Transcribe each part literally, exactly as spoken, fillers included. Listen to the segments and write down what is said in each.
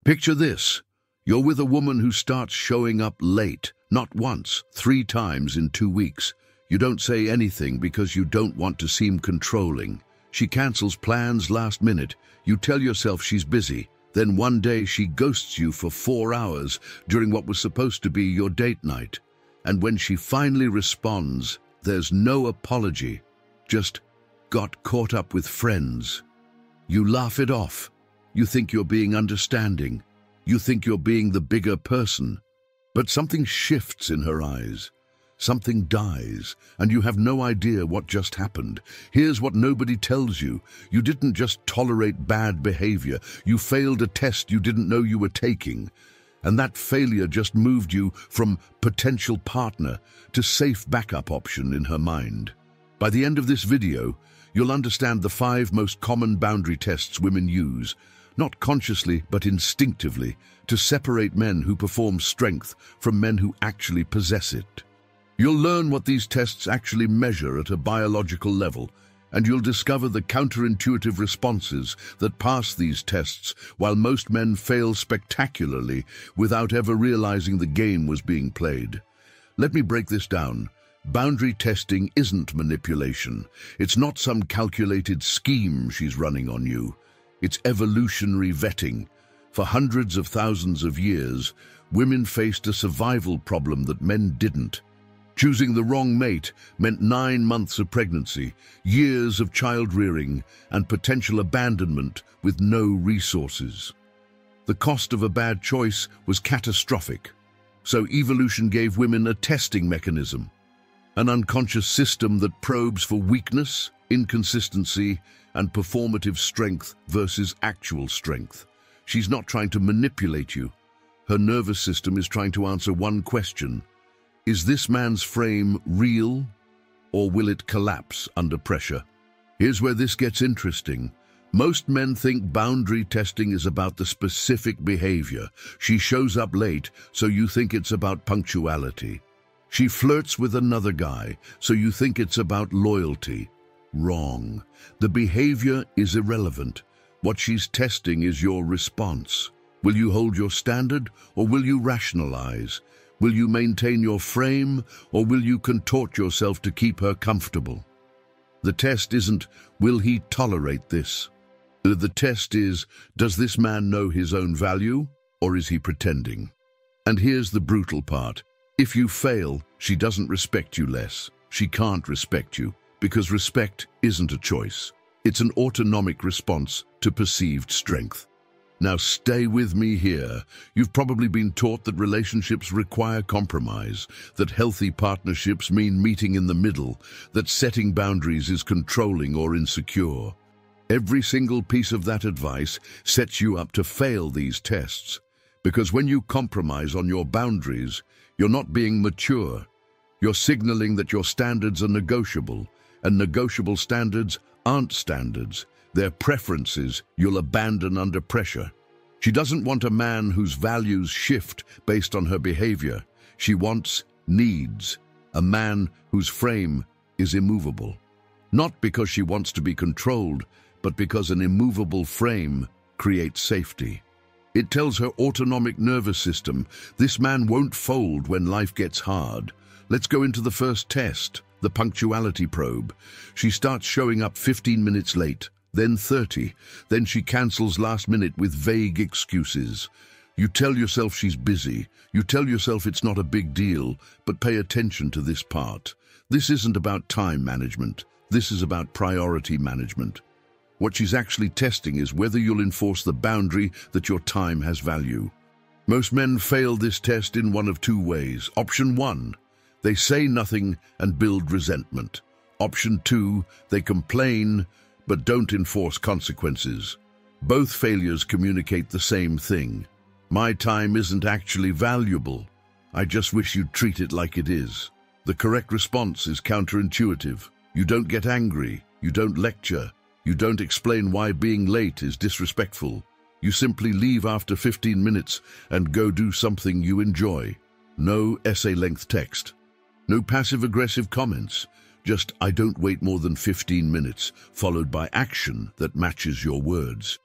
Picture this. You're with a woman who starts showing up late, not once, three times in two weeks. You don't say anything because you don't want to seem controlling. She cancels plans last minute. You tell yourself she's busy. Then one day she ghosts you for four hours during what was supposed to be your date night. And when she finally responds, there's no apology, just got caught up with friends. You laugh it off. You think you're being understanding. You think you're being the bigger person. But something shifts in her eyes. Something dies, and you have no idea what just happened. Here's what nobody tells you. You didn't just tolerate bad behavior. You failed a test you didn't know you were taking. And that failure just moved you from potential partner to safe backup option in her mind. By the end of this video, you'll understand the five most common boundary tests women use, not consciously but instinctively, to separate men who perform strength from men who actually possess it. You'll learn what these tests actually measure at a biological level, and you'll discover the counterintuitive responses that pass these tests while most men fail spectacularly without ever realizing the game was being played. Let me break this down. Boundary testing isn't manipulation. It's not some calculated scheme she's running on you. It's evolutionary vetting. For hundreds of thousands of years, women faced a survival problem that men didn't. Choosing the wrong mate meant nine months of pregnancy, years of child-rearing, and potential abandonment with no resources. The cost of a bad choice was catastrophic, so evolution gave women a testing mechanism, an unconscious system that probes for weakness, inconsistency, and performative strength versus actual strength. She's not trying to manipulate you. Her nervous system is trying to answer one question. Is this man's frame real, or will it collapse under pressure? Here's where this gets interesting. Most men think boundary testing is about the specific behavior. She shows up late, so you think it's about punctuality. She flirts with another guy, so you think it's about loyalty. Wrong. The behavior is irrelevant. What she's testing is your response. Will you hold your standard, or will you rationalize? Will you maintain your frame, or will you contort yourself to keep her comfortable? The test isn't, will he tolerate this? The test is, does this man know his own value, or is he pretending? And here's the brutal part. If you fail, she doesn't respect you less. She can't respect you, because respect isn't a choice. It's an autonomic response to perceived strength. Now stay with me here. You've probably been taught that relationships require compromise, that healthy partnerships mean meeting in the middle, that setting boundaries is controlling or insecure. Every single piece of that advice sets you up to fail these tests, because when you compromise on your boundaries, you're not being mature. You're signaling that your standards are negotiable, and negotiable standards aren't standards. They're preferences you'll abandon under pressure. She doesn't want a man whose values shift based on her behavior. She wants, needs, a man whose frame is immovable. Not because she wants to be controlled, but because an immovable frame creates safety. It tells her autonomic nervous system, this man won't fold when life gets hard. Let's go into the first test, the punctuality probe. She starts showing up fifteen minutes late, then thirty, then she cancels last minute with vague excuses. You tell yourself she's busy, you tell yourself it's not a big deal, but pay attention to this part. This isn't about time management, this is about priority management. What she's actually testing is whether you'll enforce the boundary that your time has value. Most men fail this test in one of two ways. Option one, they say nothing and build resentment. Option two, they complain but don't enforce consequences. Both failures communicate the same thing. My time isn't actually valuable. I just wish you'd treat it like it is. The correct response is counterintuitive. You don't get angry. You don't lecture. You don't explain why being late is disrespectful. You simply leave after fifteen minutes and go do something you enjoy. No essay-length text. No passive-aggressive comments. Just, I don't wait more than fifteen minutes, followed by action that matches your words.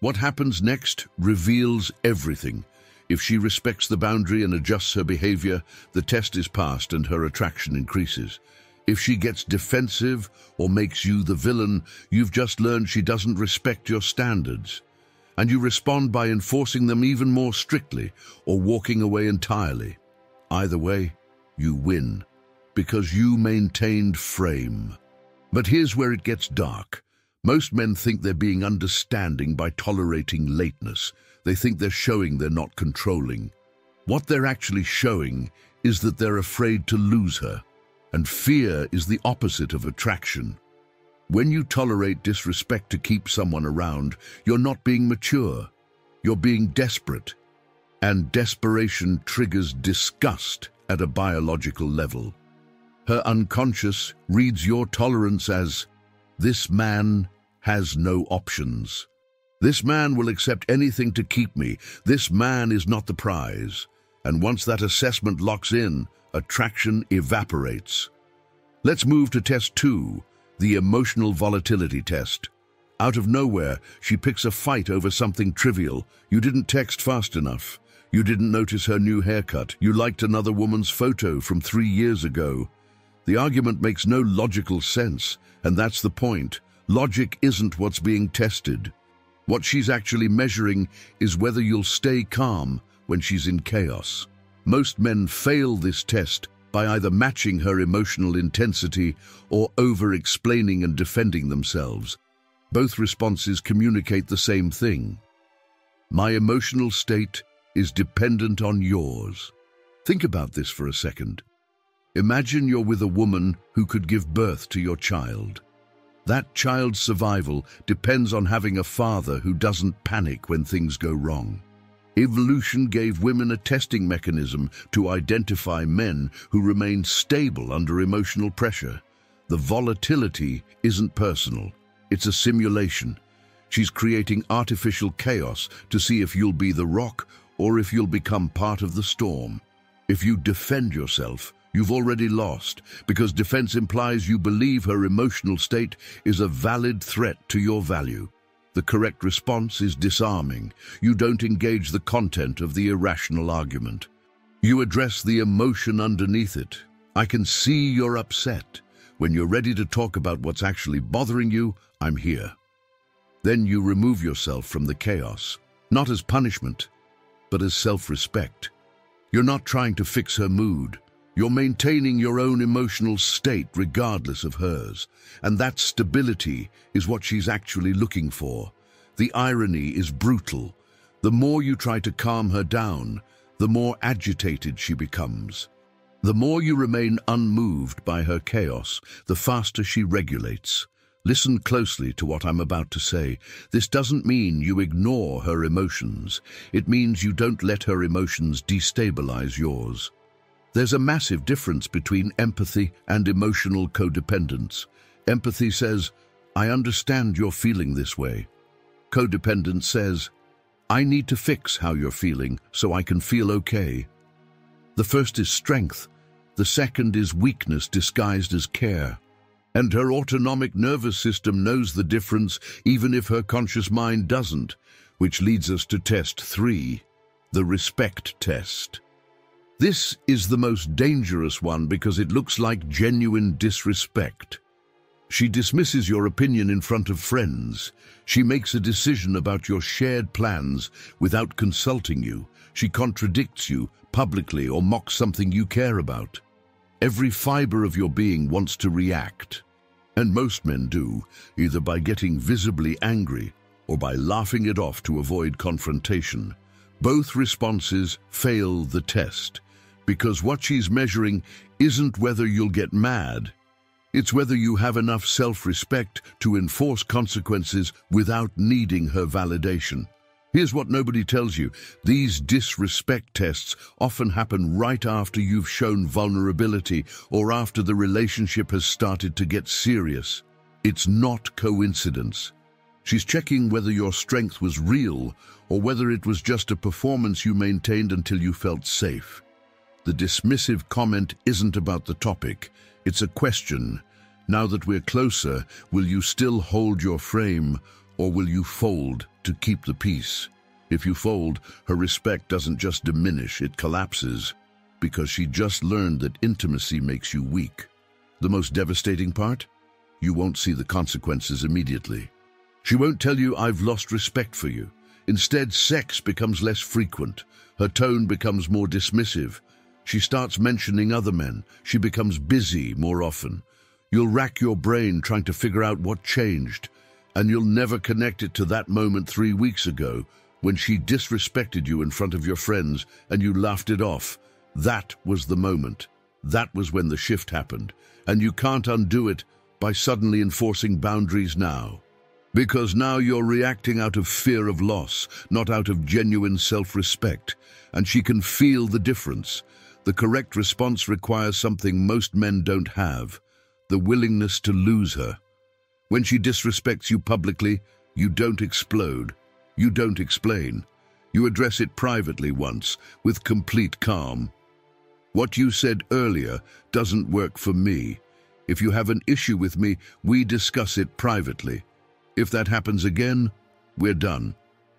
What happens next reveals everything. If she respects the boundary and adjusts her behavior, the test is passed and her attraction increases. If she gets defensive or makes you the villain, you've just learned she doesn't respect your standards. And you respond by enforcing them even more strictly or walking away entirely. Either way, you win, because you maintained frame. But here's where it gets dark. Most men think they're being understanding by tolerating lateness. They think they're showing they're not controlling. What they're actually showing is that they're afraid to lose her. And fear is the opposite of attraction. When you tolerate disrespect to keep someone around, you're not being mature. You're being desperate. And desperation triggers disgust at a biological level. Her unconscious reads your tolerance as, "This man has no options. This man will accept anything to keep me. This man is not the prize." And once that assessment locks in, attraction evaporates. Let's move to test two, the emotional volatility test. Out of nowhere, she picks a fight over something trivial. You didn't text fast enough. You didn't notice her new haircut. You liked another woman's photo from three years ago. The argument makes no logical sense, and that's the point. Logic isn't what's being tested. What she's actually measuring is whether you'll stay calm when she's in chaos. Most men fail this test by either matching her emotional intensity or over-explaining and defending themselves. Both responses communicate the same thing. My emotional state is dependent on yours. Think about this for a second. Imagine you're with a woman who could give birth to your child. That child's survival depends on having a father who doesn't panic when things go wrong. Evolution gave women a testing mechanism to identify men who remain stable under emotional pressure. The volatility isn't personal. It's a simulation. She's creating artificial chaos to see if you'll be the rock or if you'll become part of the storm. If you defend yourself, you've already lost, because defense implies you believe her emotional state is a valid threat to your value. The correct response is disarming. You don't engage the content of the irrational argument. You address the emotion underneath it. I can see you're upset. When you're ready to talk about what's actually bothering you, I'm here. Then you remove yourself from the chaos, not as punishment, but as self-respect. You're not trying to fix her mood. You're maintaining your own emotional state regardless of hers, and that stability is what she's actually looking for. The irony is brutal. The more you try to calm her down, the more agitated she becomes. The more you remain unmoved by her chaos, the faster she regulates. Listen closely to what I'm about to say. This doesn't mean you ignore her emotions. It means you don't let her emotions destabilize yours. There's a massive difference between empathy and emotional codependence. Empathy says, I understand you're feeling this way. Codependence says, I need to fix how you're feeling so I can feel okay. The first is strength. The second is weakness disguised as care. And her autonomic nervous system knows the difference even if her conscious mind doesn't, which leads us to test three, the respect test. This is the most dangerous one because it looks like genuine disrespect. She dismisses your opinion in front of friends. She makes a decision about your shared plans without consulting you. She contradicts you publicly or mocks something you care about. Every fiber of your being wants to react. And most men do, either by getting visibly angry or by laughing it off to avoid confrontation. Both responses fail the test, because what she's measuring isn't whether you'll get mad. It's whether you have enough self-respect to enforce consequences without needing her validation. Here's what nobody tells you. These disrespect tests often happen right after you've shown vulnerability or after the relationship has started to get serious. It's not coincidence. She's checking whether your strength was real or whether it was just a performance you maintained until you felt safe. The dismissive comment isn't about the topic. It's a question. Now that we're closer, will you still hold your frame or will you fold to keep the peace. If you fold, her respect doesn't just diminish, it collapses, because she just learned that intimacy makes you weak. The most devastating part? You won't see the consequences immediately. She won't tell you, "I've lost respect for you." Instead, sex becomes less frequent. Her tone becomes more dismissive. She starts mentioning other men. She becomes busy more often. You'll rack your brain trying to figure out what changed, and you'll never connect it to that moment three weeks ago when she disrespected you in front of your friends and you laughed it off. That was the moment. That was when the shift happened, and you can't undo it by suddenly enforcing boundaries now. Because now you're reacting out of fear of loss, not out of genuine self-respect, and she can feel the difference. The correct response requires something most men don't have: the willingness to lose her. When she disrespects you publicly, you don't explode. You don't explain. You address it privately once, with complete calm. "What you said earlier doesn't work for me. If you have an issue with me, we discuss it privately. If that happens again, we're done."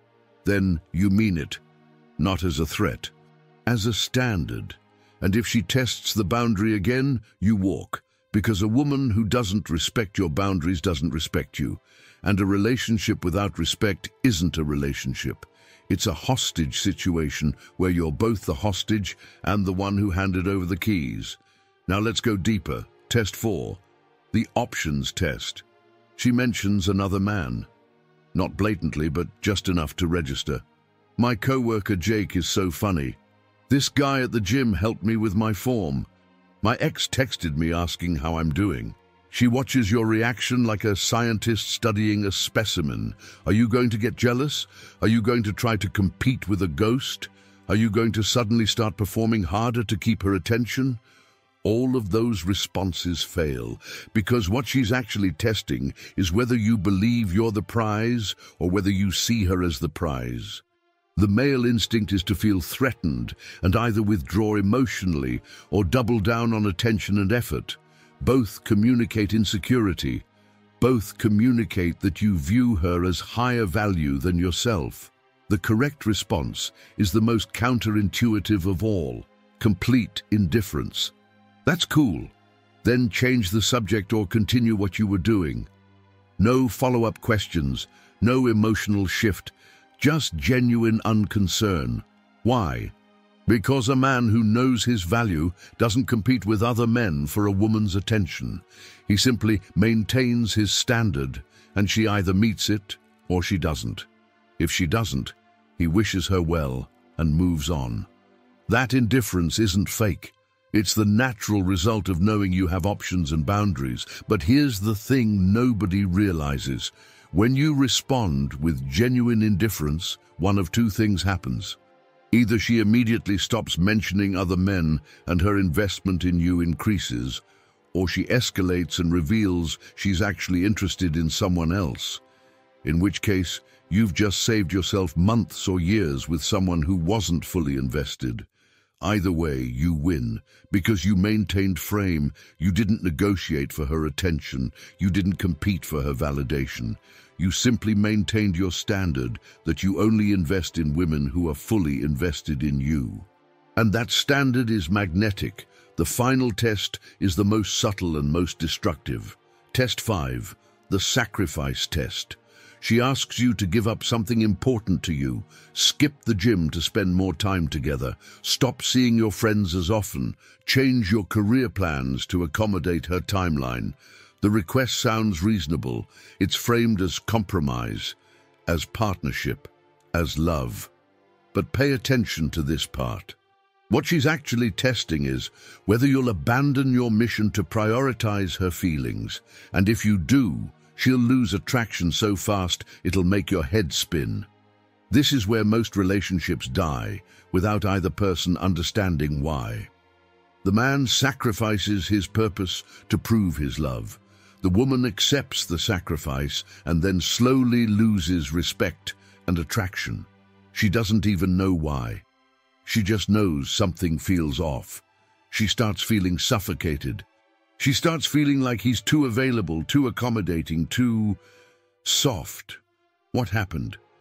Then you mean it, not as a threat, as a standard. And if she tests the boundary again, you walk, because a woman who doesn't respect your boundaries doesn't respect you. And a relationship without respect isn't a relationship. It's a hostage situation where you're both the hostage and the one who handed over the keys. Now let's go deeper. Test four, the options test. She mentions another man. Not blatantly, but just enough to register. "My coworker Jake is so funny. This guy at the gym helped me with my form. My ex texted me asking how I'm doing." She watches your reaction like a scientist studying a specimen. Are you going to get jealous? Are you going to try to compete with a ghost? Are you going to suddenly start performing harder to keep her attention? All of those responses fail, because what she's actually testing is whether you believe you're the prize or whether you see her as the prize. The male instinct is to feel threatened and either withdraw emotionally or double down on attention and effort. Both communicate insecurity. Both communicate that you view her as higher value than yourself. The correct response is the most counterintuitive of all: complete indifference. That's cool. Then change the subject or continue what you were doing. No follow-up questions, no emotional shift, just genuine unconcern. Why? Because a man who knows his value doesn't compete with other men for a woman's attention. He simply maintains his standard, and she either meets it or she doesn't. If she doesn't, he wishes her well and moves on. That indifference isn't fake. It's the natural result of knowing you have options and boundaries. But here's the thing nobody realizes. When you respond with genuine indifference, one of two things happens. Either she immediately stops mentioning other men and her investment in you increases, or she escalates and reveals she's actually interested in someone else. In which case, you've just saved yourself months or years with someone who wasn't fully invested. Either way, you win, because you maintained frame, you didn't negotiate for her attention, you didn't compete for her validation. You simply maintained your standard that you only invest in women who are fully invested in you. And that standard is magnetic. The final test is the most subtle and most destructive. Test five, the sacrifice test. She asks you to give up something important to you. Skip the gym to spend more time together. Stop seeing your friends as often. Change your career plans to accommodate her timeline. The request sounds reasonable. It's framed as compromise, as partnership, as love. But pay attention to this part. What she's actually testing is whether you'll abandon your mission to prioritize her feelings. And if you do, she'll lose attraction so fast it'll make your head spin. This is where most relationships die, without either person understanding why. The man sacrifices his purpose to prove his love. The woman accepts the sacrifice and then slowly loses respect and attraction. She doesn't even know why. She just knows something feels off. She starts feeling suffocated. She starts feeling like he's too available, too accommodating, too soft. What happened?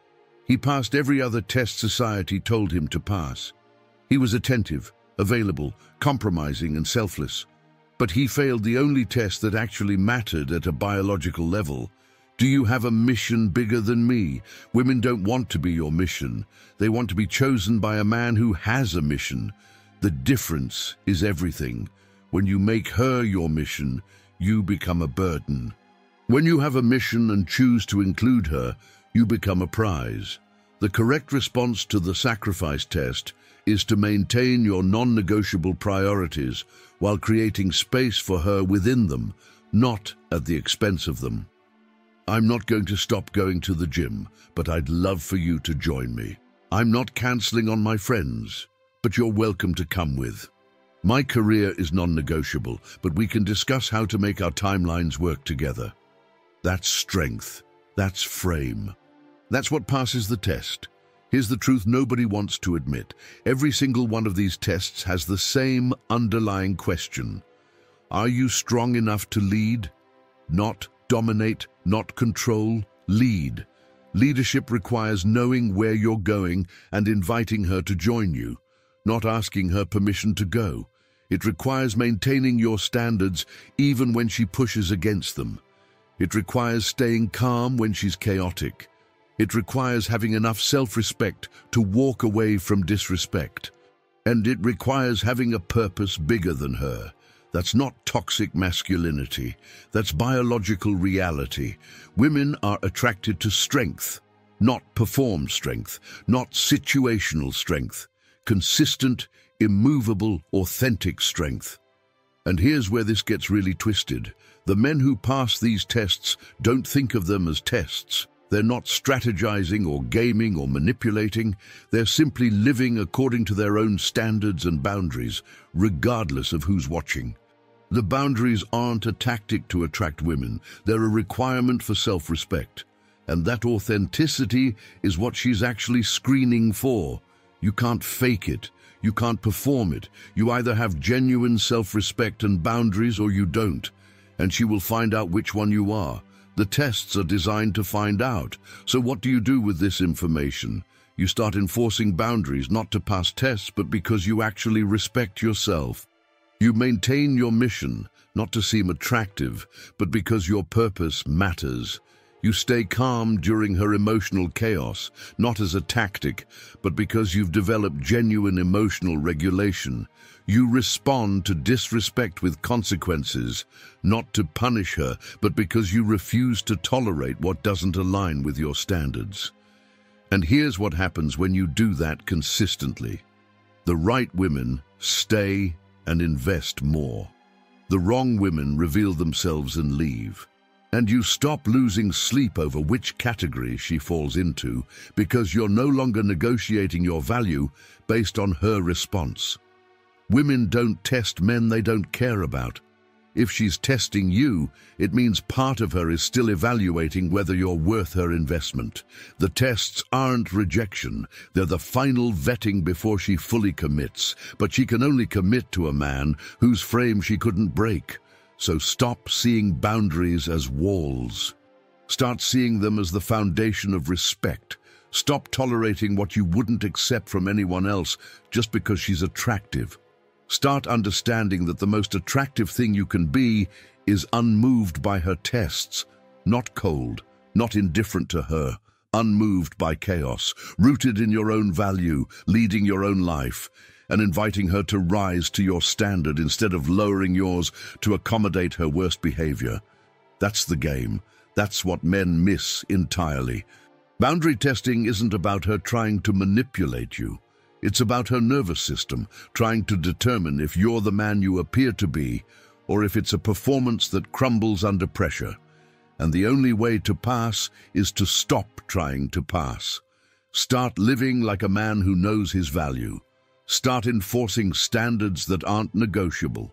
He passed every other test society told him to pass. He was attentive, available, compromising, and selfless. But he failed the only test that actually mattered at a biological level. Do you have a mission bigger than me? Women don't want to be your mission. They want to be chosen by a man who has a mission. The difference is everything. When you make her your mission, you become a burden. When you have a mission and choose to include her, you become a prize. The correct response to the sacrifice test is to maintain your non-negotiable priorities while creating space for her within them, not at the expense of them. I'm not going to stop going to the gym, but I'd love for you to join me. I'm not cancelling on my friends, but you're welcome to come with. My career is non-negotiable, but we can discuss how to make our timelines work together. That's strength. That's frame. That's what passes the test. Here's the truth nobody wants to admit. Every single one of these tests has the same underlying question. Are you strong enough to lead? Not dominate, not control, lead. Leadership requires knowing where you're going and inviting her to join you, not asking her permission to go. It requires maintaining your standards even when she pushes against them. It requires staying calm when she's chaotic. It requires having enough self-respect to walk away from disrespect. And it requires having a purpose bigger than her. That's not toxic masculinity. That's biological reality. Women are attracted to strength, not performed strength, not situational strength. Consistent, immovable, authentic strength. And here's where this gets really twisted. The men who pass these tests don't think of them as tests. They're not strategizing or gaming or manipulating. They're simply living according to their own standards and boundaries, regardless of who's watching. The boundaries aren't a tactic to attract women. They're a requirement for self-respect. And that authenticity is what she's actually screening for. You can't fake it. You can't perform it. You either have genuine self-respect and boundaries or you don't. And she will find out which one you are. The tests are designed to find out. So what do you do with this information? You start enforcing boundaries, not to pass tests, but because you actually respect yourself. You maintain your mission, not to seem attractive, but because your purpose matters. You stay calm during her emotional chaos, not as a tactic, but because you've developed genuine emotional regulation. You respond to disrespect with consequences, not to punish her, but because you refuse to tolerate what doesn't align with your standards. And here's what happens when you do that consistently. The right women stay and invest more. The wrong women reveal themselves and leave. And you stop losing sleep over which category she falls into because you're no longer negotiating your value based on her response. Women don't test men they don't care about. If she's testing you, it means part of her is still evaluating whether you're worth her investment. The tests aren't rejection. They're the final vetting before she fully commits. But she can only commit to a man whose frame she couldn't break. So stop seeing boundaries as walls. Start seeing them as the foundation of respect. Stop tolerating what you wouldn't accept from anyone else just because she's attractive. Start understanding that the most attractive thing you can be is unmoved by her tests, not cold, not indifferent to her, unmoved by chaos, rooted in your own value, leading your own life, and inviting her to rise to your standard instead of lowering yours to accommodate her worst behavior. That's the game. That's what men miss entirely. Boundary testing isn't about her trying to manipulate you. It's about her nervous system, trying to determine if you're the man you appear to be, or if it's a performance that crumbles under pressure. And the only way to pass is to stop trying to pass. Start living like a man who knows his value. Start enforcing standards that aren't negotiable.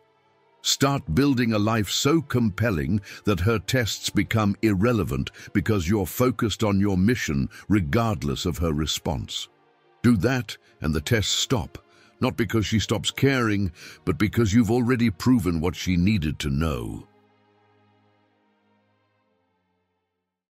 Start building a life so compelling that her tests become irrelevant because you're focused on your mission regardless of her response. Do that and the tests stop, not because she stops caring, but because you've already proven what she needed to know.